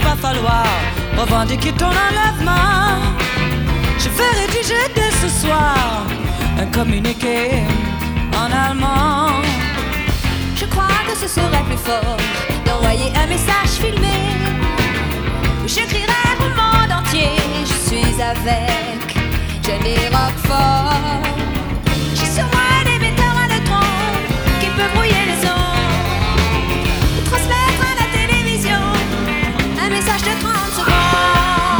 va falloir revendiquer ton enlèvement. Je vais rédiger dès ce soir un communiqué en allemand. Je crois que ce serait plus fort d'envoyer un message filmé où j'écrirai au monde entier: je suis avec Johnny Roquefort. J'ai sur moi un émetteur à neutrons qui peut brouiller les ondes, ou transmettre à la télévision un message de 30 secondes.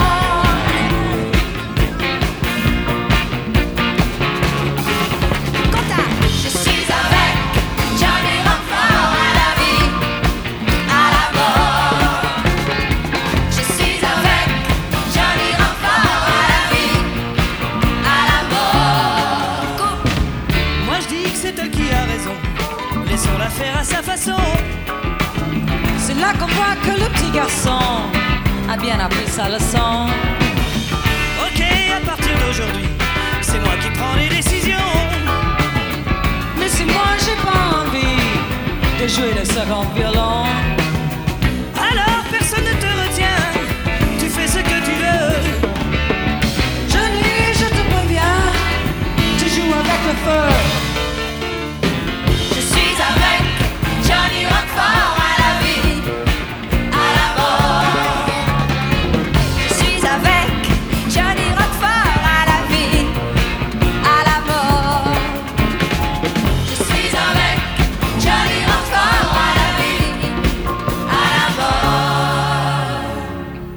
Faire à sa façon. C'est là qu'on voit que le petit garçon a bien appris sa leçon. Ok, à partir d'aujourd'hui, c'est moi qui prends les décisions. Mais si moi j'ai pas envie de jouer le second violon, alors personne ne te retient, tu fais ce que tu veux. Johnny, je te préviens, tu joues avec le feu.